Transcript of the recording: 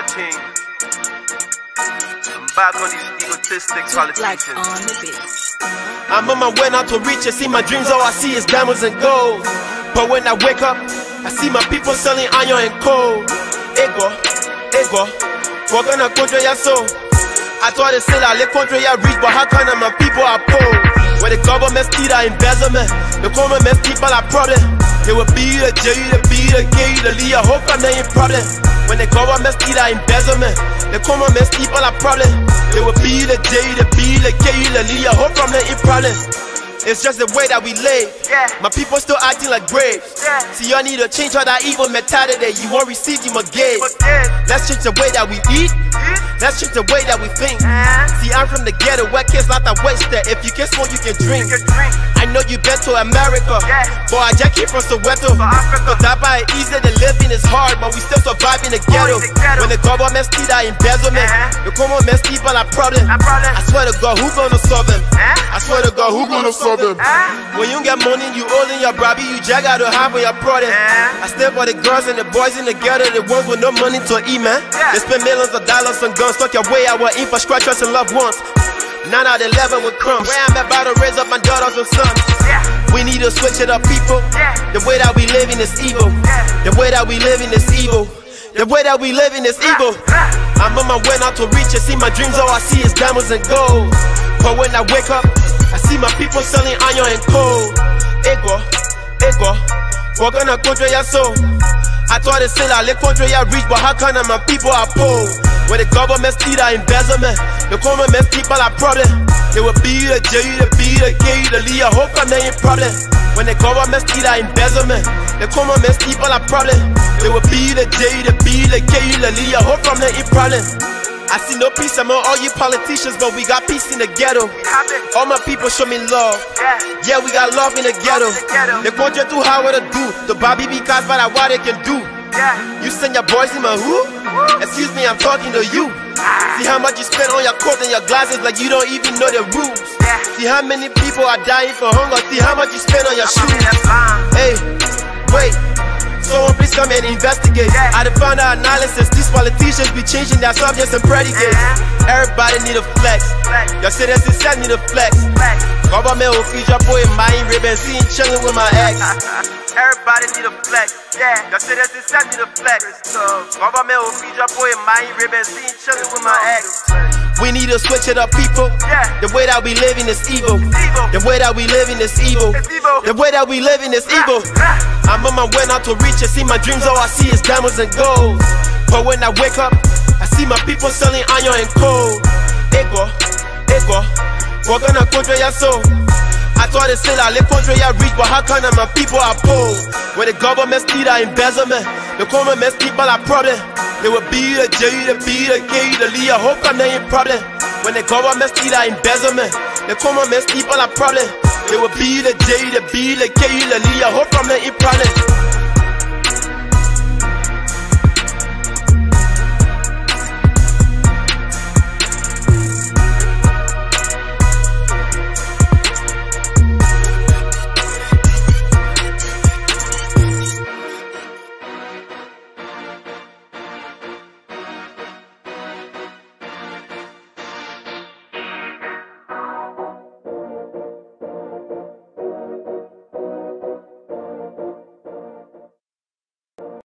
team. I'm back on these egotistic politicians. I'm on my way now to reach it. See my dreams, all I see is diamonds and gold. But when I wake up, I see my people selling iron and coal. Ego, we're gonna control your soul. I thought they said I let control your reach, but how come my people are poor? When the government steal our embezzlement, the government people are problem. They will be the J, the B, the K, the Lee. I hope I'm not in problem. When the government steal our embezzlement, the government people are problem. They will be the J, the B, the K, the Lee. I hope I'm not in problem. It's just the way that we live. My people still acting like braves. See, y'all need to change all that evil mentality. You won't receive, you must give. Let's change the way that we eat. Let's change the way that we think. See, I'm from the ghetto where kids not that wasted. If you can smoke, you can drink. I know you been to America, but I just came from Soweto. But that by easy, the living is hard, but we still survive in the ghetto. When the government steal that embezzlement, the government people are problem. I swear to God, who gonna solve them? I swear to God, who gonna solve them? When you get money, you holding your brabby, you just gotta have on your product. I stay for the girls and the boys in the ghetto, the ones with no money to eat, man. They spend millions of dollars on guns, tuck your way our infrastructures and loved ones. 9 out of 11 with crumbs. Where I'm about to raise up my daughters and sons. We need to switch it up, people. The way that we living is evil. The way that we living is evil. The way that we living is evil. I'm on my way now to reach it. See my dreams, all I see is diamonds and gold. But when I wake up, I see my people selling iron and coal. Ego, we're gonna control your soul. I thought they said I let control your reach, but how come my people are poor? When the government steal our embezzlement, the government people are problem. They will be the J, the B, the K, the Lee. I hope I'm not in problem. When the government steal our embezzlement, the government people are problem. They will be the J, the B, the K, the Lee. I hope I'm not in problem. I see no peace among all you politicians, but we got peace in the ghetto. All my people show me love. Yeah, we got love in the ghetto. They want you to how to do. The Bobby because but what they can do. You send your boys in my hood? Excuse me, I'm talking to you. See how much you spend on your coat and your glasses like you don't even know the rules. See how many people are dying for hunger. See how much you spend on your shoes. Hey, wait. Someone please come and investigate. I done found out analysis. These politicians be changing their subjects and predicates. Everybody need a flex. Your citizens said need a flex. Government will feed your boy in my ribbon. Seen chillin' with my ex. Everybody need a flex. Your citizens said need a flex. Government will feed your boy in my ribbon. Seen chillin' with my ex. We need to switch it up, people. The way that we living is evil. The way that we living is evil. The way that we living is evil. I'm on my way now to reach it. See my dreams, all I see is diamonds and gold. But when I wake up, I see my people selling iron and coal. Ego, we're gonna control your soul. I thought they said I let control your reach, but how come my people are poor? When the government steal our embezzlement, the government people are problem. They will be the J, the B, the K, the Lee. I hope I'm not in problem. When the government steal our embezzlement, the government people are problem. They will be the J, the B, the K, the Lee. I hope I'm not in problem.